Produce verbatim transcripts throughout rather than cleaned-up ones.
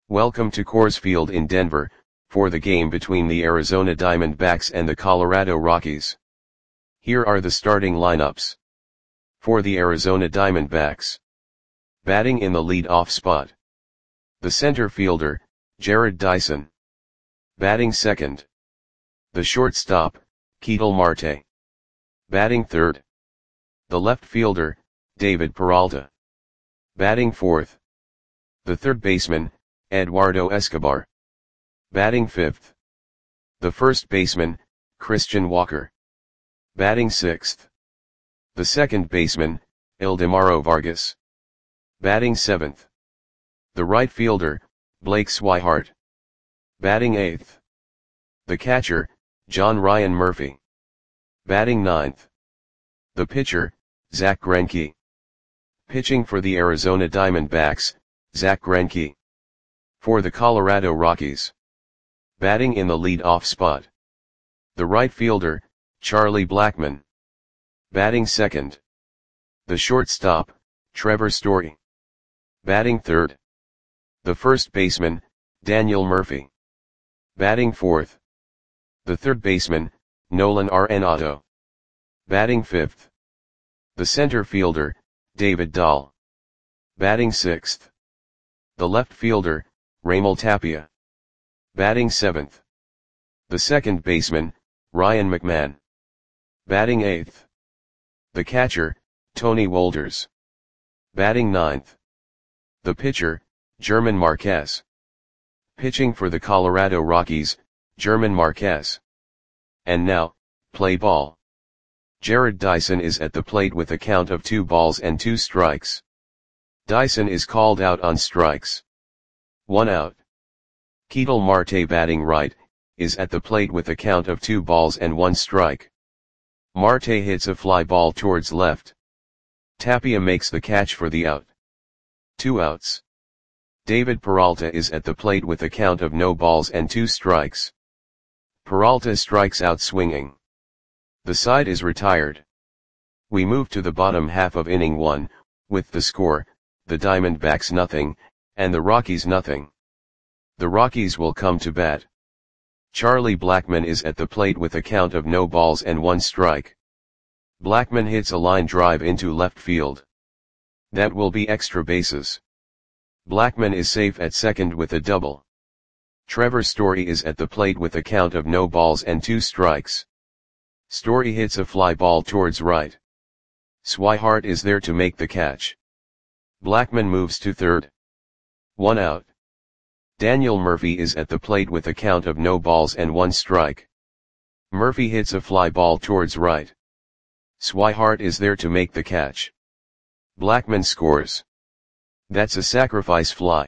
Welcome to Coors Field in Denver, for the game between the Arizona Diamondbacks and the Colorado Rockies. Here are the starting lineups. For the Arizona Diamondbacks. Batting in the lead-off spot. The center fielder, Jarrod Dyson. Batting second. The shortstop, Ketel Marte. Batting third. The left fielder, David Peralta. Batting fourth. The third baseman, Eduardo Escobar. Batting fifth. The first baseman, Christian Walker. Batting sixth. The second baseman, Ildemaro Vargas. Batting seventh. The right fielder, Blake Swihart. Batting eighth. The catcher, John Ryan Murphy. Batting ninth. The pitcher, Zack Greinke. Pitching for the Arizona Diamondbacks, Zack Greinke. For the Colorado Rockies. Batting in the lead-off spot. The right fielder, Charlie Blackmon. Batting second. The shortstop, Trevor Story. Batting third. The first baseman, Daniel Murphy. Batting fourth. The third baseman, Nolan Arenado. Batting fifth. The center fielder, David Dahl. Batting sixth. The left fielder, Raimel Tapia. Batting seventh. The second baseman, Ryan McMahon. Batting eighth. The catcher, Tony Wolders. Batting ninth. The pitcher, German Marquez. Pitching for the Colorado Rockies, German Marquez. And now, play ball. Jarrod Dyson is at the plate with a count of two balls and two strikes. Dyson is called out on strikes. One out. Ketel Marte, batting right, is at the plate with a count of two balls and one strike. Marte hits a fly ball towards left. Tapia makes the catch for the out. Two outs. David Peralta is at the plate with a count of no balls and two strikes. Peralta strikes out swinging. The side is retired. We move to the bottom half of inning one, with the score, the Diamondbacks nothing, and the Rockies nothing. The Rockies will come to bat. Charlie Blackmon is at the plate with a count of no balls and one strike. Blackmon hits a line drive into left field. That will be extra bases. Blackmon is safe at second with a double. Trevor Story is at the plate with a count of no balls and two strikes. Story hits a fly ball towards right. Swihart is there to make the catch. Blackmon moves to third. One out. Daniel Murphy is at the plate with a count of no balls and one strike. Murphy hits a fly ball towards right. Swihart is there to make the catch. Blackmon scores. That's a sacrifice fly.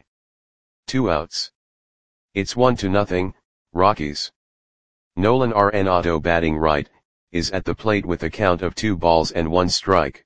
Two outs. It's one to nothing, Rockies. Nolan Arenado, batting right, is at the plate with a count of two balls and one strike.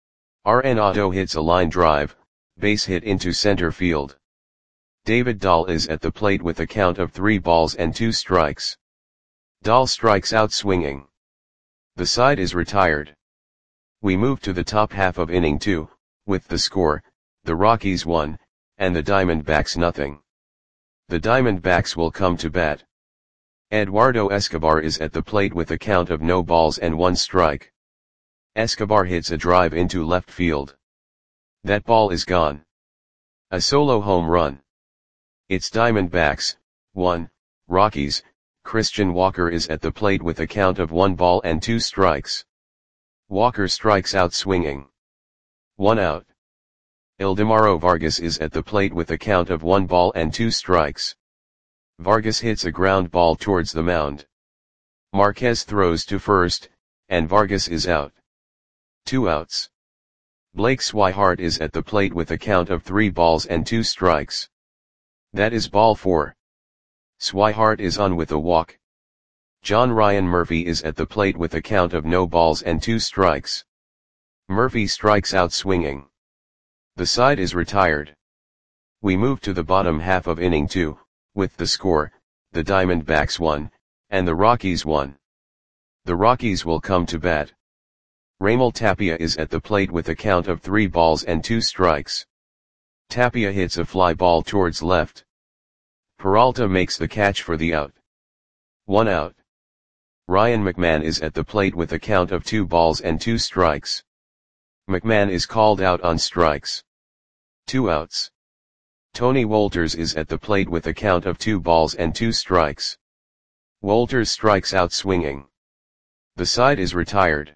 Arenado hits a line drive, base hit into center field. David Dahl is at the plate with a count of three balls and two strikes. Dahl strikes out swinging. The side is retired. We move to the top half of inning two, with the score, the Rockies one, and the Diamondbacks nothing. The Diamondbacks will come to bat. Eduardo Escobar is at the plate with a count of no balls and one strike. Escobar hits a drive into left field. That ball is gone. A solo home run. It's Diamondbacks, one, Rockies. Christian Walker is at the plate with a count of one ball and two strikes. Walker strikes out swinging. One out. Ildemaro Vargas is at the plate with a count of one ball and two strikes. Vargas hits a ground ball towards the mound. Marquez throws to first, and Vargas is out. Two outs. Blake Swihart is at the plate with a count of three balls and two strikes. That is ball four. Swihart is on with a walk. John Ryan Murphy is at the plate with a count of no balls and two strikes. Murphy strikes out swinging. The side is retired. We move to the bottom half of inning two, with the score, the Diamondbacks one, and the Rockies one. The Rockies will come to bat. Raimel Tapia is at the plate with a count of three balls and two strikes. Tapia hits a fly ball towards left. Peralta makes the catch for the out. One out. Ryan McMahon is at the plate with a count of two balls and two strikes. McMahon is called out on strikes. Two outs. Tony Wolters is at the plate with a count of two balls and two strikes. Wolters strikes out swinging. The side is retired.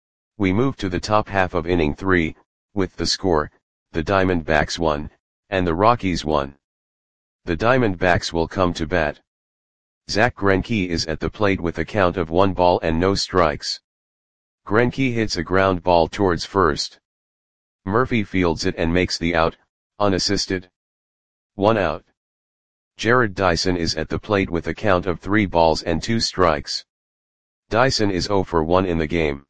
We move to the top half of inning three, with the score, the Diamondbacks won, and the Rockies won. The Diamondbacks will come to bat. Zach Greinke is at the plate with a count of one ball and no strikes. Greinke hits a ground ball towards first. Murphy fields it and makes the out, unassisted. One out. Jared Dyson is at the plate with a count of three balls and two strikes. Dyson is zero for one in the game.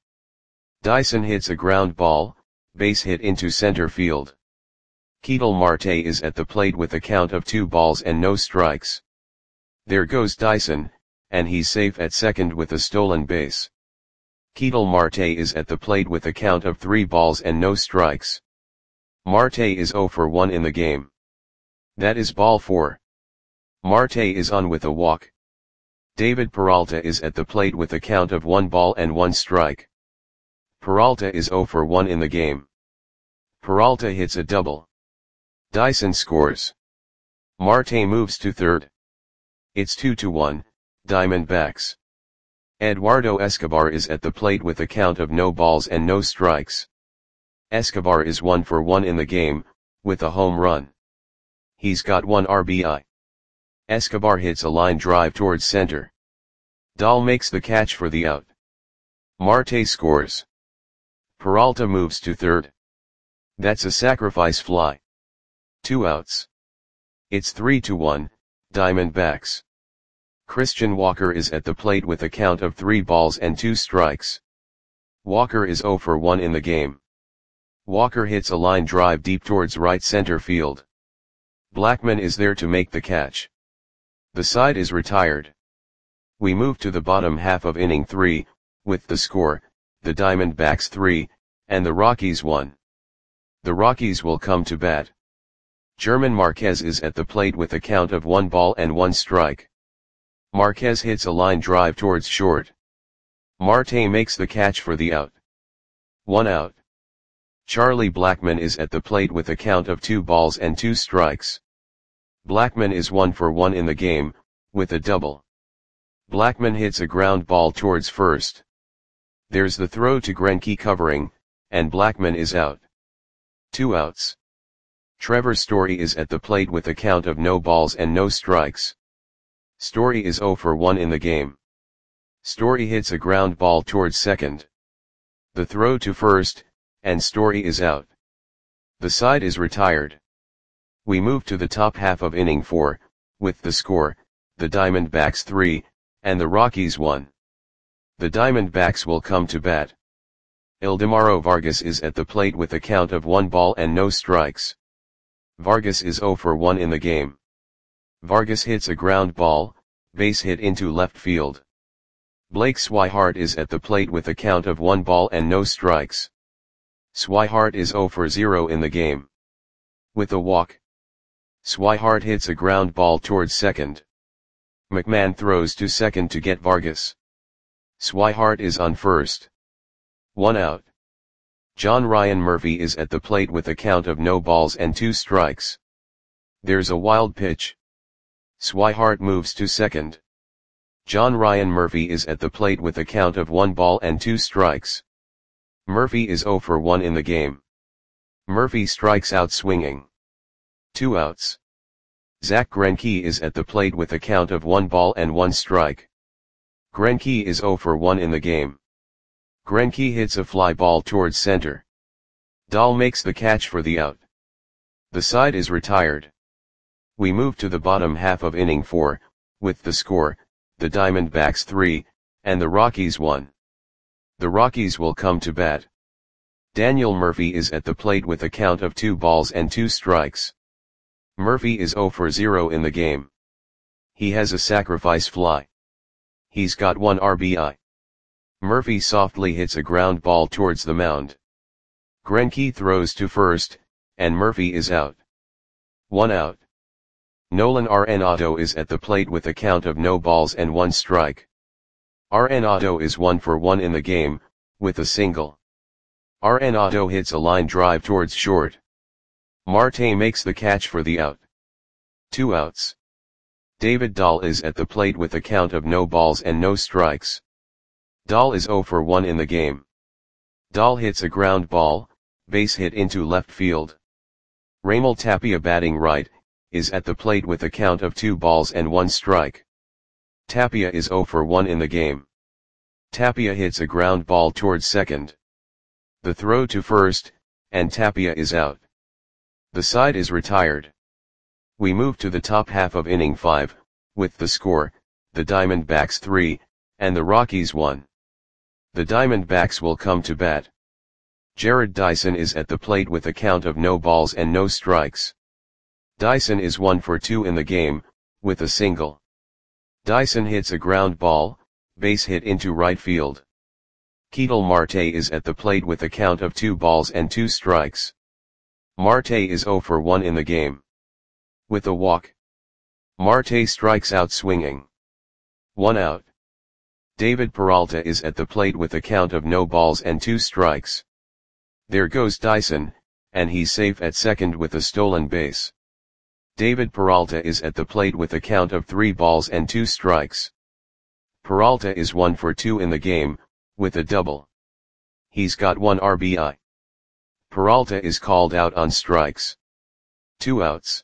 Dyson hits a ground ball, base hit into center field. Ketel Marte is at the plate with a count of two balls and no strikes. There goes Dyson, and he's safe at second with a stolen base. Ketel Marte is at the plate with a count of three balls and no strikes. Marte is zero for one in the game. That is ball four. Marte is on with a walk. David Peralta is at the plate with a count of one ball and one strike. Peralta is zero for one in the game. Peralta hits a double. Dyson scores. Marte moves to third. It's two to one, Diamondbacks. Eduardo Escobar is at the plate with a count of no balls and no strikes. Escobar is one for one in the game, with a home run. He's got one R B I. Escobar hits a line drive towards center. Dahl makes the catch for the out. Marte scores. Peralta moves to third. That's a sacrifice fly. Two outs. It's three to one, Diamondbacks. Christian Walker is at the plate with a count of three balls and two strikes. Walker is zero for one in the game. Walker hits a line drive deep towards right center field. Blackman is there to make the catch. The side is retired. We move to the bottom half of inning three, with the score, the Diamondbacks three, and the Rockies one. The Rockies will come to bat. German Marquez is at the plate with a count of one ball and one strike. Marquez hits a line drive towards short. Marte makes the catch for the out. One out. Charlie Blackman is at the plate with a count of two balls and two strikes. Blackman is one for one in the game, with a double. Blackman hits a ground ball towards first. There's the throw to Greinke covering, and Blackman is out. Two outs. Trevor Story is at the plate with a count of no balls and no strikes. Story is zero for one in the game. Story hits a ground ball towards second. The throw to first, and Story is out. The side is retired. We move to the top half of inning four, with the score, the Diamondbacks three, and the Rockies one. The Diamondbacks will come to bat. Ildemaro Vargas is at the plate with a count of one ball and no strikes. Vargas is zero for one in the game. Vargas hits a ground ball, base hit into left field. Blake Swihart is at the plate with a count of one ball and no strikes. Swihart is zero for zero in the game. With a walk. Swihart hits a ground ball towards second. McMahon throws to second to get Vargas. Swihart is on first. One out. John Ryan Murphy is at the plate with a count of no balls and two strikes. There's a wild pitch. Swihart moves to second. John Ryan Murphy is at the plate with a count of one ball and two strikes. Murphy is zero for one in the game. Murphy strikes out swinging. Two outs. Zach Greinke is at the plate with a count of one ball and one strike. Greinke is zero for one in the game. Greinke hits a fly ball towards center. Dahl makes the catch for the out. The side is retired. We move to the bottom half of inning four, with the score, the Diamondbacks three, and the Rockies one. The Rockies will come to bat. Daniel Murphy is at the plate with a count of two balls and two strikes. Murphy is zero for zero in the game. He has a sacrifice fly. He's got one R B I. Murphy softly hits a ground ball towards the mound. Greinke throws to first, and Murphy is out. One out. Nolan Arenado is at the plate with a count of no balls and one strike. Arenado is one for one in the game, with a single. Arenado hits a line drive towards short. Marte makes the catch for the out. Two outs. David Dahl is at the plate with a count of no balls and no strikes. Dahl is zero for one in the game. Dahl hits a ground ball, base hit into left field. Raimel Tapia, batting right, is at the plate with a count of two balls and one strike. Tapia is zero for one in the game. Tapia hits a ground ball towards second. The throw to first, and Tapia is out. The side is retired. We move to the top half of inning five, with the score, the Diamondbacks three, and the Rockies one. The Diamondbacks will come to bat. Jarrod Dyson is at the plate with a count of no balls and no strikes. Dyson is one for two in the game, with a single. Dyson hits a ground ball, base hit into right field. Ketel Marte is at the plate with a count of two balls and two strikes. Marte is zero for one in the game. With a walk. Marte strikes out swinging. One out. David Peralta is at the plate with a count of no balls and two strikes. There goes Dyson, and he's safe at second with a stolen base. David Peralta is at the plate with a count of three balls and two strikes. Peralta is one for two in the game, with a double. He's got one R B I. Peralta is called out on strikes. Two outs.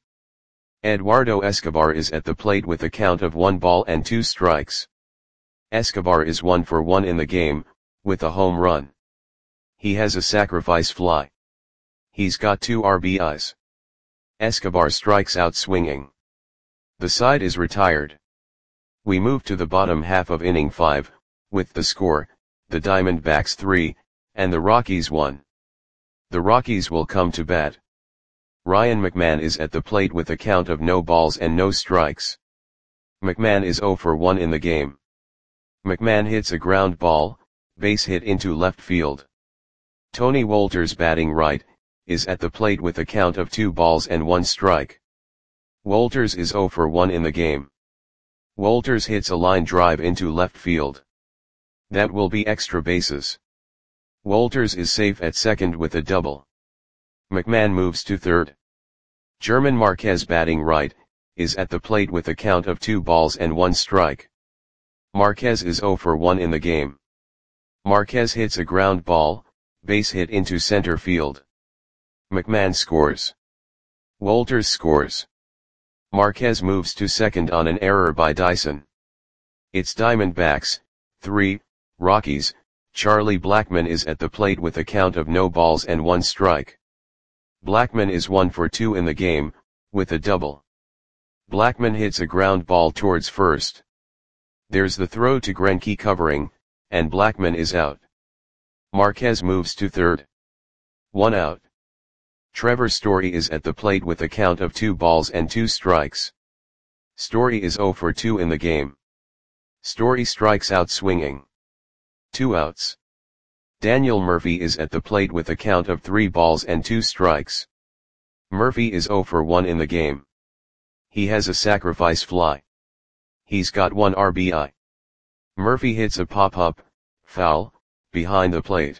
Eduardo Escobar is at the plate with a count of one ball and two strikes. Escobar is one for one in the game, with a home run. He has a sacrifice fly. He's got two R B Is. Escobar strikes out swinging. The side is retired. We move to the bottom half of inning five, with the score, the Diamondbacks three, and the Rockies one. The Rockies will come to bat. Ryan McMahon is at the plate with a count of no balls and no strikes. McMahon is zero for one in the game. McMahon hits a ground ball, base hit into left field. Tony Wolters, batting right, is at the plate with a count of two balls and one strike. Wolters is zero for one in the game. Wolters hits a line drive into left field. That will be extra bases. Wolters is safe at second with a double. McMahon moves to third. German Marquez, batting right, is at the plate with a count of two balls and one strike. Marquez is zero for one in the game. Marquez hits a ground ball, base hit into center field. McMahon scores. Wolters scores. Marquez moves to second on an error by Dyson. It's Diamondbacks, three, Rockies. Charlie Blackmon is at the plate with a count of no balls and one strike. Blackmon is one for two in the game, with a double. Blackmon hits a ground ball towards first. There's the throw to Greinke covering, and Blackmon is out. Marquez moves to third. One out. Trevor Story is at the plate with a count of two balls and two strikes. Story is zero for two in the game. Story strikes out swinging. Two outs. Daniel Murphy is at the plate with a count of three balls and two strikes. Murphy is zero for one in the game. He has a sacrifice fly. He's got one R B I. Murphy hits a pop-up, foul, behind the plate.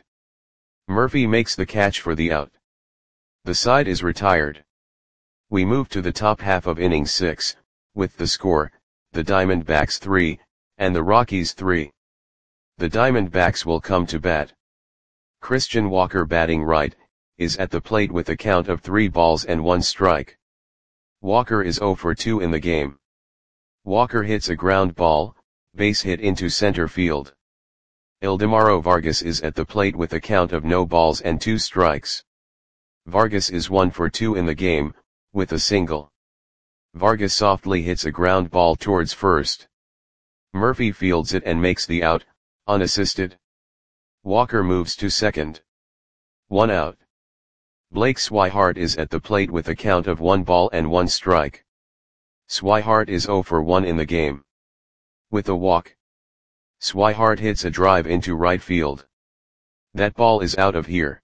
Murphy makes the catch for the out. The side is retired. We move to the top half of inning six, with the score, the Diamondbacks three, and the Rockies three. The Diamondbacks will come to bat. Christian Walker, batting right, is at the plate with a count of three balls and one strike. Walker is zero for two in the game. Walker hits a ground ball, base hit into center field. Ildemaro Vargas is at the plate with a count of no balls and two strikes. Vargas is one for two in the game, with a single. Vargas softly hits a ground ball towards first. Murphy fields it and makes the out, unassisted. Walker moves to second. One out. Blake Swihart is at the plate with a count of one ball and one strike. Swihart is zero for one in the game. With a walk. Swihart hits a drive into right field. That ball is out of here.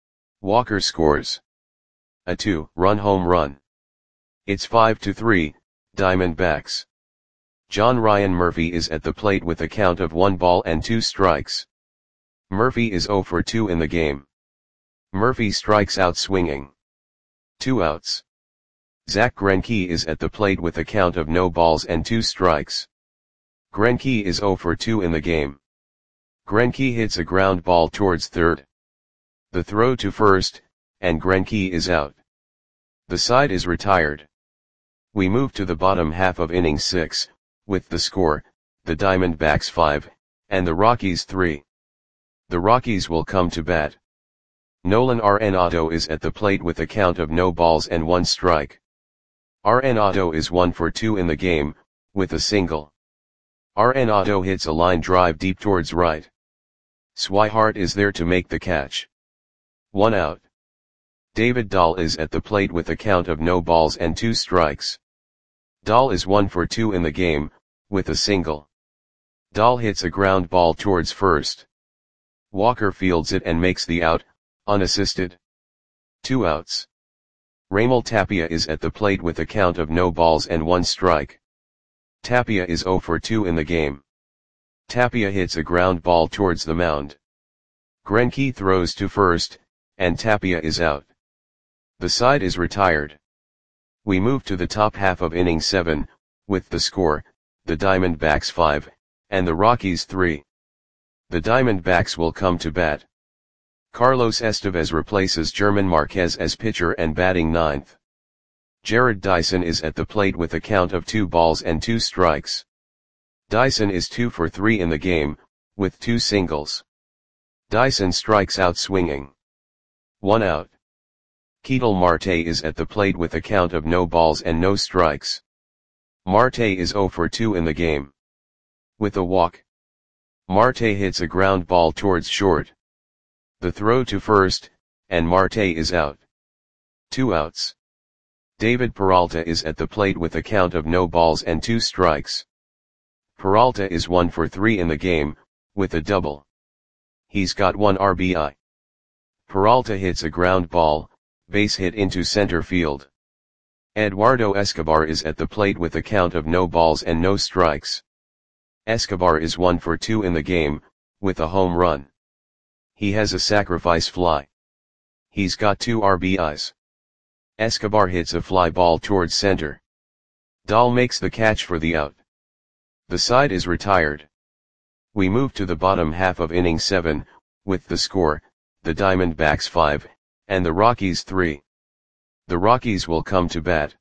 Walker scores a two-run home run. It's five to three, Diamondbacks. John Ryan Murphy is at the plate with a count of one ball and two strikes. Murphy is zero for two in the game. Murphy strikes out swinging. Two outs. Zach Greinke is at the plate with a count of no balls and two strikes. Greinke is zero for two in the game. Greinke hits a ground ball towards third. The throw to first, and Greinke is out. The side is retired. We move to the bottom half of inning six, with the score, the Diamondbacks five, and the Rockies three. The Rockies will come to bat. Nolan Arenado is at the plate with a count of no balls and one strike. Arenado is one for two in the game, with a single. Arenado hits a line drive deep towards right. Swihart is there to make the catch. One out. David Dahl is at the plate with a count of no balls and two strikes. Dahl is one for two in the game, with a single. Dahl hits a ground ball towards first. Walker fields it and makes the out, unassisted. Two outs. Raimel Tapia is at the plate with a count of no balls and one strike. Tapia is zero for two in the game. Tapia hits a ground ball towards the mound. Greinke throws to first, and Tapia is out. The side is retired. We move to the top half of inning seven, with the score, the Diamondbacks five, and the Rockies three. The Diamondbacks will come to bat. Carlos Estevez replaces German Marquez as pitcher and batting ninth. Jared Dyson is at the plate with a count of two balls and two strikes. Dyson is two for three in the game, with two singles. Dyson strikes out swinging. One out. Ketel Marte is at the plate with a count of no balls and no strikes. Marte is zero for two in the game. With a walk. Marte hits a ground ball towards short. The throw to first, and Marte is out. Two outs. David Peralta is at the plate with a count of no balls and two strikes. Peralta is one for three in the game, with a double. He's got one R B I. Peralta hits a ground ball, base hit into center field. Eduardo Escobar is at the plate with a count of no balls and no strikes. Escobar is one for two in the game, with a home run. He has a sacrifice fly. He's got two R B Is. Escobar hits a fly ball towards center. Dahl makes the catch for the out. The side is retired. We move to the bottom half of inning seven, with the score, the Diamondbacks five, and the Rockies three. The Rockies will come to bat.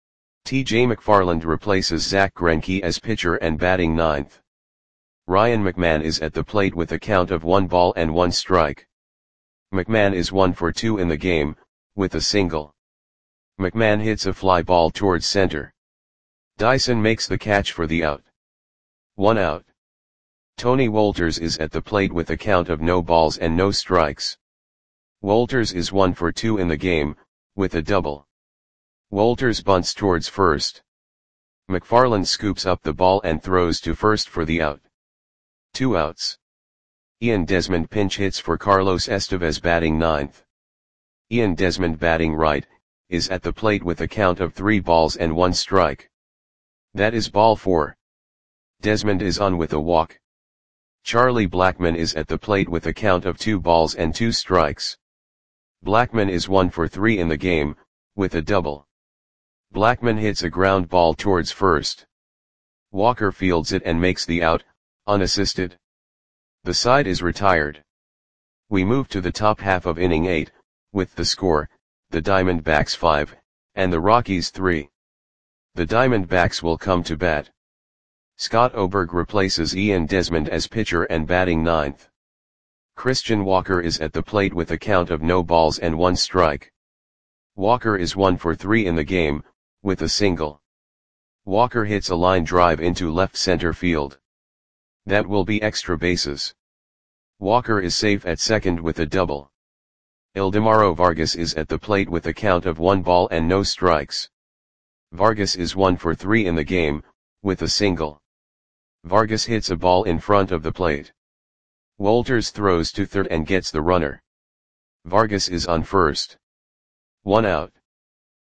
T J McFarland replaces Zach Greinke as pitcher and batting ninth. Ryan McMahon is at the plate with a count of one ball and one strike. McMahon is one for two in the game, with a single. McMahon hits a fly ball towards center. Dyson makes the catch for the out. One out. Tony Wolters is at the plate with a count of no balls and no strikes. Wolters is one for two in the game, with a double. Wolters bunts towards first. McFarland scoops up the ball and throws to first for the out. Two outs. Ian Desmond pinch hits for Carlos Estevez batting ninth. Ian Desmond batting right, is at the plate with a count of three balls and one strike. That is ball four. Desmond is on with a walk. Charlie Blackmon is at the plate with a count of two balls and two strikes. Blackmon is one for three in the game, with a double. Blackmon hits a ground ball towards first. Walker fields it and makes the out, unassisted. The side is retired. We move to the top half of inning eight, with the score, the Diamondbacks five, and the Rockies three. The Diamondbacks will come to bat. Scott Oberg replaces Ian Desmond as pitcher and batting ninth. Christian Walker is at the plate with a count of no balls and one strike. Walker is one for three in the game, with a single. Walker hits a line drive into left center field. That will be extra bases. Walker is safe at second with a double. Ildemaro Vargas is at the plate with a count of one ball and no strikes. Vargas is one for three in the game, with a single. Vargas hits a ball in front of the plate. Wolters throws to third and gets the runner. Vargas is on first. One out.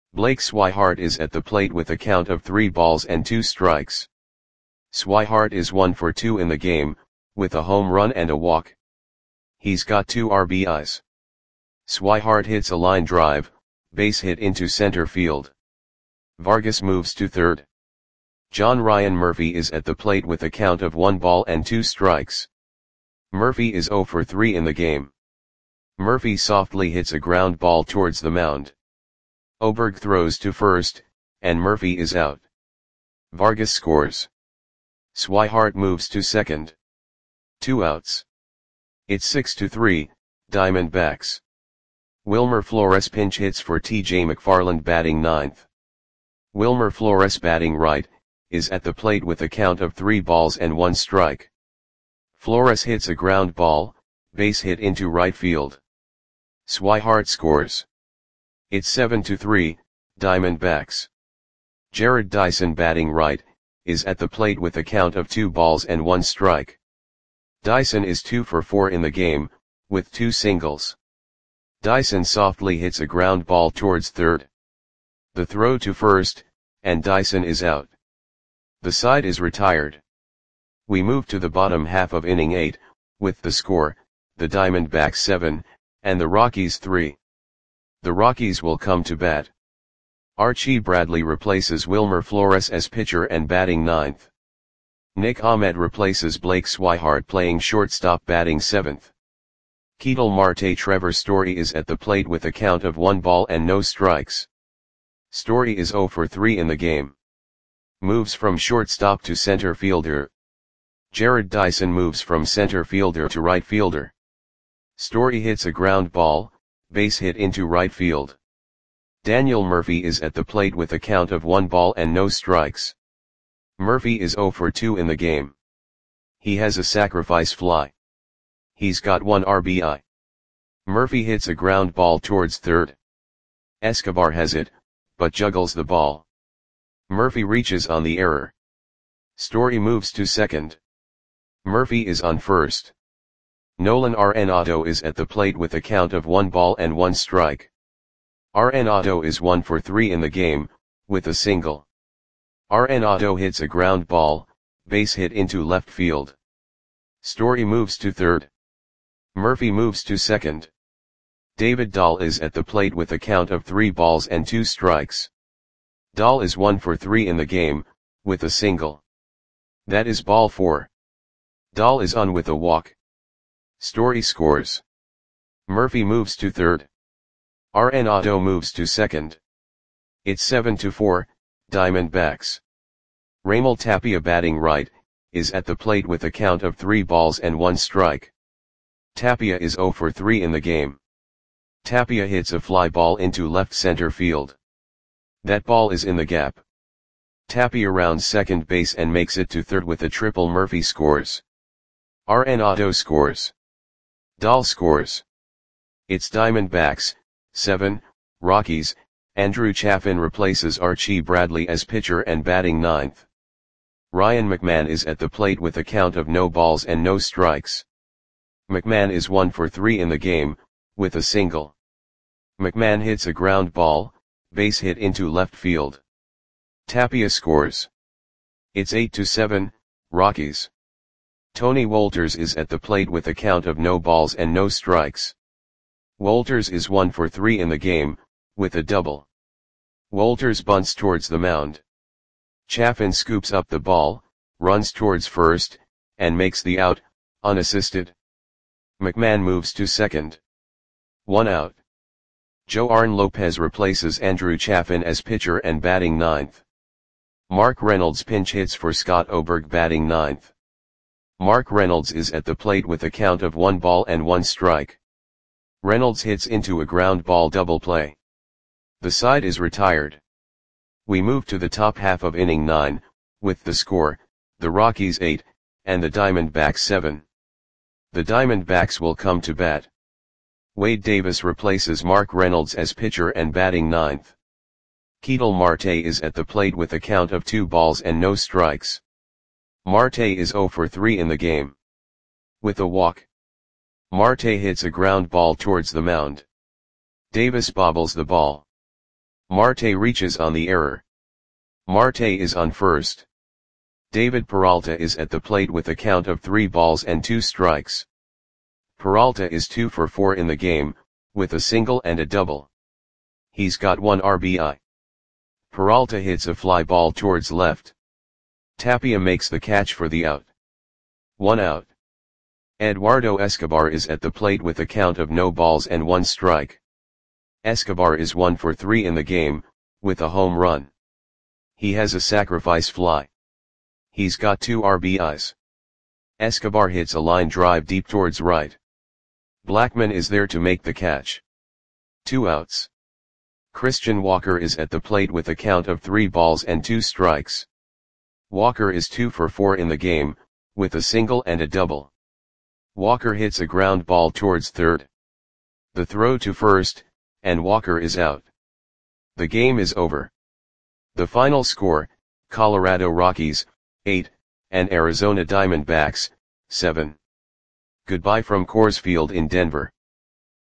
Blake Swihart is at the plate with a count of three balls and two strikes. Swihart is one for two in the game, with a home run and a walk. He's got two R B Is. Swihart hits a line drive, base hit into center field. Vargas moves to third. John Ryan Murphy is at the plate with a count of one ball and two strikes. Murphy is zero for three in the game. Murphy softly hits a ground ball towards the mound. Oberg throws to first, and Murphy is out. Vargas scores. Swihart moves to second. Two outs. It's six to three, Diamondbacks. Wilmer Flores pinch hits for T J McFarland batting ninth. Wilmer Flores batting right, is at the plate with a count of three balls and one strike. Flores hits a ground ball, base hit into right field. Swihart scores. It's seven to three, Diamondbacks. Jared Dyson batting right, is at the plate with a count of two balls and one strike. Dyson is two for four in the game, with two singles. Dyson softly hits a ground ball towards third. The throw to first, and Dyson is out. The side is retired. We move to the bottom half of inning eight, with the score, the Diamondbacks seven, and the Rockies three. The Rockies will come to bat. Archie Bradley replaces Wilmer Flores as pitcher and batting ninth. Nick Ahmed replaces Blake Swihart playing shortstop batting seventh. Ketel Marte Trevor Story is at the plate with a count of one ball and no strikes. Story is zero for three in the game. Moves from shortstop to center fielder. Jared Dyson moves from center fielder to right fielder. Story hits a ground ball, base hit into right field. Daniel Murphy is at the plate with a count of one ball and no strikes. Murphy is zero for two in the game. He has a sacrifice fly. He's got one R B I. Murphy hits a ground ball towards third. Escobar has it, but juggles the ball. Murphy reaches on the error. Story moves to second. Murphy is on first. Nolan Arenado is at the plate with a count of one ball and one strike. Arenado is one for three in the game, with a single. Arenado hits a ground ball, base hit into left field. Story moves to third. Murphy moves to second. David Dahl is at the plate with a count of three balls and two strikes. Dahl is one for three in the game, with a single. That is ball four. Dahl is on with a walk. Story scores. Murphy moves to third. Arenado moves to second. It's seven to four, Diamondbacks. Raimel Tapia batting right, is at the plate with a count of three balls and one strike. Tapia is zero for three in the game. Tapia hits a fly ball into left center field. That ball is in the gap. Tapia rounds second base and makes it to third with a triple. Murphy scores. Arenado scores. Dahl scores. It's Diamondbacks, seven, Rockies. Andrew Chafin replaces Archie Bradley as pitcher and batting ninth. Ryan McMahon is at the plate with a count of no balls and no strikes. McMahon is one for three in the game, with a single. McMahon hits a ground ball, base hit into left field. Tapia scores. It's eight to seven, Rockies. Tony Wolters is at the plate with a count of no balls and no strikes. Wolters is one for three in the game, with a double. Wolters bunts towards the mound. Chafin scoops up the ball, runs towards first, and makes the out, unassisted. McMahon moves to second. One out. Joarn Lopez replaces Andrew Chafin as pitcher and batting ninth. Mark Reynolds pinch hits for Scott Oberg batting ninth. Mark Reynolds is at the plate with a count of one ball and one strike. Reynolds hits into a ground ball double play. The side is retired. We move to the top half of inning nine, with the score, the Rockies eight, and the Diamondbacks seven. The Diamondbacks will come to bat. Wade Davis replaces Mark Reynolds as pitcher and batting ninth. Ketel Marte is at the plate with a count of two balls and no strikes. Marte is zero for three in the game. With a walk. Marte hits a ground ball towards the mound. Davis bobbles the ball. Marte reaches on the error. Marte is on first. David Peralta is at the plate with a count of three balls and two strikes. Peralta is two for four in the game, with a single and a double. He's got one R B I. Peralta hits a fly ball towards left. Tapia makes the catch for the out. One out. Eduardo Escobar is at the plate with a count of no balls and one strike. Escobar is one for three in the game, with a home run. He has a sacrifice fly. He's got two R B Is. Escobar hits a line drive deep towards right. Blackman is there to make the catch. Two outs. Christian Walker is at the plate with a count of three balls and two strikes. Walker is two for four in the game, with a single and a double. Walker hits a ground ball towards third. The throw to first, and Walker is out. The game is over. The final score, Colorado Rockies, eight, and Arizona Diamondbacks, seven. Goodbye from Coors Field in Denver.